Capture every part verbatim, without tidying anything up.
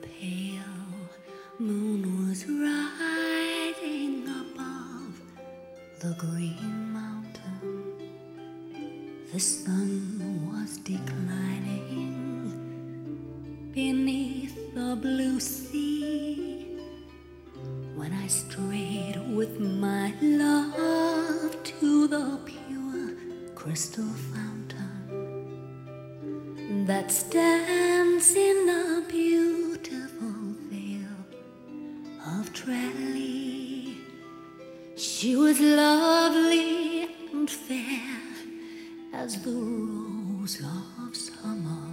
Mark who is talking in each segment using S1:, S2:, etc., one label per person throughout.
S1: pale moon was rising above the green mountain. The sun was declining beneath the blue sea when I strayed with my love to the pure crystal fountain that stands in a beautiful vale of Tralee. She was lovely and fair as the rose of summer,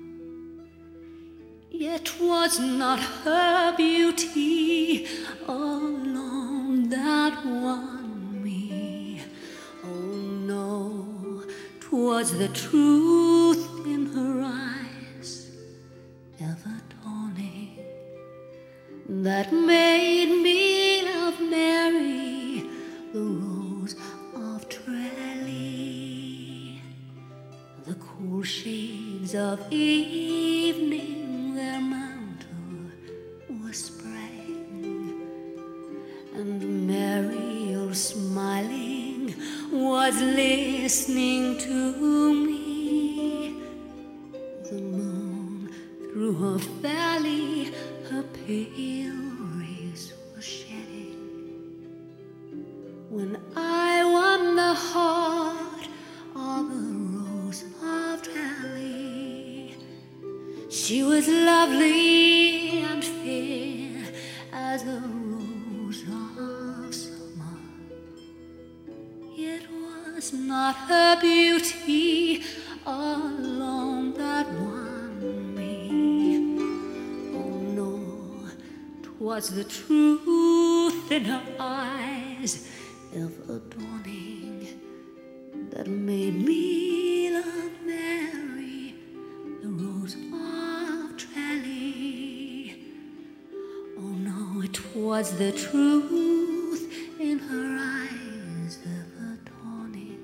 S1: yet 'twas not her beauty alone that won me. Oh no, 'twas the truth in her eyes, ever dawning, that made me love Mary, the rose of Tralee. The cool shades of evening their mantle were spreading, and Mary, all smiling, was listening to me. The moon through her valley her pale rays were shedding when I won the heart of the rose of Tralee. She was lovely and fair as a rose of summer, yet was not her beauty alone that won me. Oh no, 'twas the truth in her eyes, ever dawning, that made me love Mary, the rose of Tralee. Oh no, it was the truth in her eyes, ever dawning,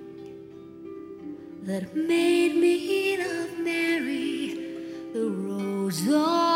S1: that made me love Mary, the rose of